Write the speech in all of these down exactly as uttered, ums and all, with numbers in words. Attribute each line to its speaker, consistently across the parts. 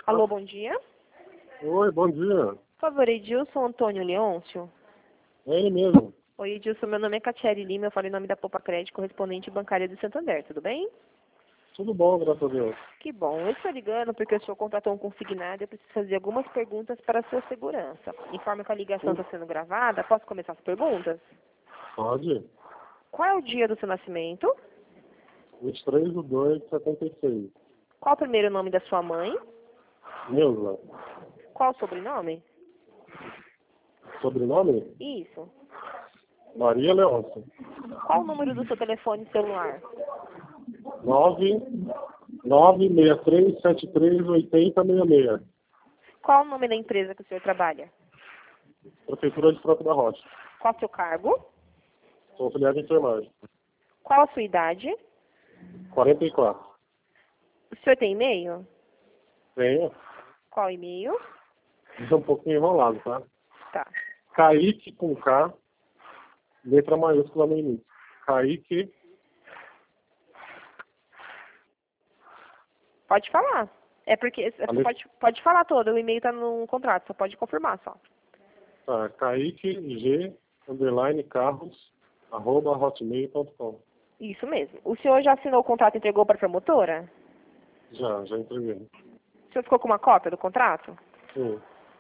Speaker 1: Alô, bom dia.
Speaker 2: Oi, bom dia.
Speaker 1: Por favor, Edilson Antônio Leôncio.
Speaker 2: É ele mesmo.
Speaker 1: Oi, Edilson, meu nome é Catiele Lima, eu falo em nome da Poupa Crédito, correspondente bancária do Santander, tudo bem?
Speaker 2: Tudo bom, graças a Deus.
Speaker 1: Que bom. Eu estou ligando porque o senhor contratou um consignado e eu preciso fazer algumas perguntas para a sua segurança. Informe que a ligação está sendo gravada. Posso começar as perguntas?
Speaker 2: Pode?
Speaker 1: Qual é o dia do seu nascimento?
Speaker 2: vinte e três de dois de setenta e seis.
Speaker 1: Qual o primeiro nome da sua mãe?
Speaker 2: Neuza.
Speaker 1: Qual o sobrenome?
Speaker 2: Sobrenome?
Speaker 1: Isso.
Speaker 2: Maria Leôncio.
Speaker 1: Qual o número do seu telefone celular?
Speaker 2: nove nove seis três sete três oito zero seis seis.
Speaker 1: Qual o nome da empresa que o senhor trabalha?
Speaker 2: Prefeitura de Franco da Rocha.
Speaker 1: Qual o seu cargo?
Speaker 2: Sou auxiliar de enfermagem.
Speaker 1: Qual a sua idade?
Speaker 2: quarenta e quatro.
Speaker 1: O senhor tem e-mail?
Speaker 2: Tenho.
Speaker 1: Qual e-mail?
Speaker 2: É um pouquinho enrolado, tá?
Speaker 1: Tá.
Speaker 2: Kaique com K, letra maiúscula no início. Kaique.
Speaker 1: Pode falar. É porque você
Speaker 2: Ale...
Speaker 1: pode, pode falar todo, o e-mail está no contrato, só pode confirmar só.
Speaker 2: Tá, Kaique G, underline carros, arroba hotmail ponto com.
Speaker 1: Isso mesmo. O senhor já assinou o contrato e entregou para a promotora?
Speaker 2: Já, já entreguei.
Speaker 1: O senhor ficou com uma cópia do contrato?
Speaker 2: Sim.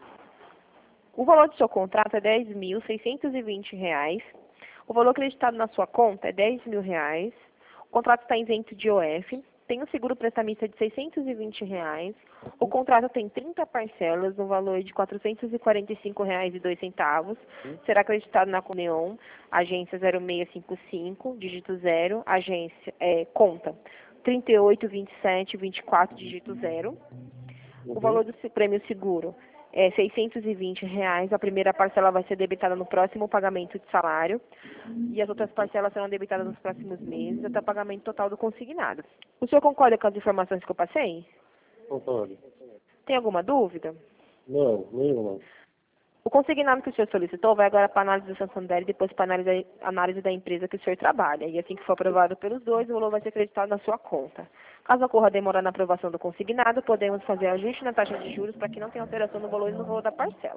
Speaker 1: O valor do seu contrato é dez mil seiscentos e vinte reais. O valor acreditado na sua conta é dez mil reais. O contrato está isento de O F. Tem um seguro prestamista de seiscentos e vinte reais. O contrato tem trinta parcelas no valor de quatrocentos e quarenta e cinco reais e dois centavos. Será acreditado na Coneon, agência zero seis cinco cinco, dígito zero, agência, é, conta trinta e oito, vinte e sete, vinte e quatro, dígito zero. O valor do prêmio seguro é seiscentos e vinte reais. A primeira parcela vai ser debitada no próximo pagamento de salário e as outras parcelas serão debitadas nos próximos meses até o pagamento total do consignado. O senhor concorda com as informações que eu passei?
Speaker 2: Concordo.
Speaker 1: Tem alguma dúvida?
Speaker 2: Não, nenhuma.
Speaker 1: O consignado que o senhor solicitou vai agora para a análise do Santander e depois para a análise, análise da empresa que o senhor trabalha. E assim que for aprovado pelos dois, o valor vai ser acreditado na sua conta. Caso ocorra demora na aprovação do consignado, podemos fazer ajuste na taxa de juros para que não tenha alteração no valor e no valor da parcela.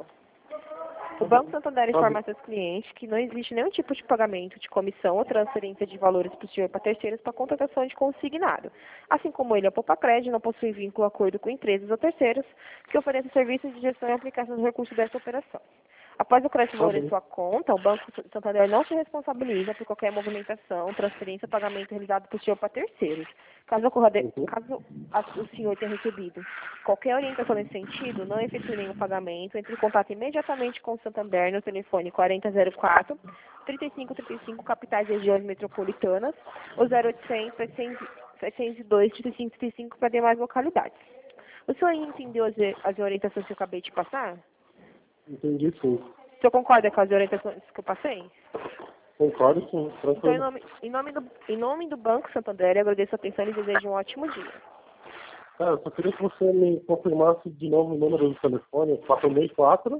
Speaker 1: O Banco Santander informa a seus clientes que não existe nenhum tipo de pagamento de comissão ou transferência de valores para o senhor para terceiros para contratação de consignado. Assim como ele, a Poupa Crédito não possui vínculo ou acordo com empresas ou terceiros que ofereçam serviços de gestão e aplicação dos recursos dessa operação. Após o crédito valor em sua conta, o Banco Santander não se responsabiliza por qualquer movimentação, transferência ou pagamento realizado por senhor para terceiros. Caso, ocorra de, caso a, o senhor tenha recebido qualquer orientação nesse sentido, não efetue nenhum pagamento, entre em contato imediatamente com o Santander no telefone quarenta zero quatro, trinta e cinco trinta e cinco, capitais e regiões metropolitanas, ou zero oitocentos, setecentos e dois, trinta e cinco trinta e cinco para demais localidades. O senhor entendeu as, as orientações que eu acabei de passar?
Speaker 2: Entendi sim.
Speaker 1: O senhor concorda com as orientações que eu passei?
Speaker 2: Concordo sim,
Speaker 1: Então, em
Speaker 2: tranquilo.
Speaker 1: nome, em nome, do, em nome do Banco Santander, eu agradeço a atenção e desejo um ótimo dia.
Speaker 2: Cara, eu só queria que você me confirmasse de novo o número do telefone, quatro seis quatro.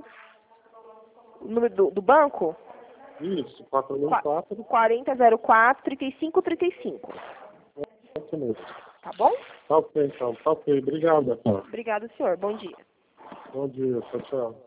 Speaker 1: O número do, do banco?
Speaker 2: Isso, quatro seis quatro.
Speaker 1: quarenta zero quatro, trinta e cinco trinta e cinco.
Speaker 2: É isso mesmo.
Speaker 1: Tá bom?
Speaker 2: Tá ok, então. Tá ok. Obrigado.
Speaker 1: Obrigado, senhor. Bom dia.
Speaker 2: Bom dia. Tchau, tchau.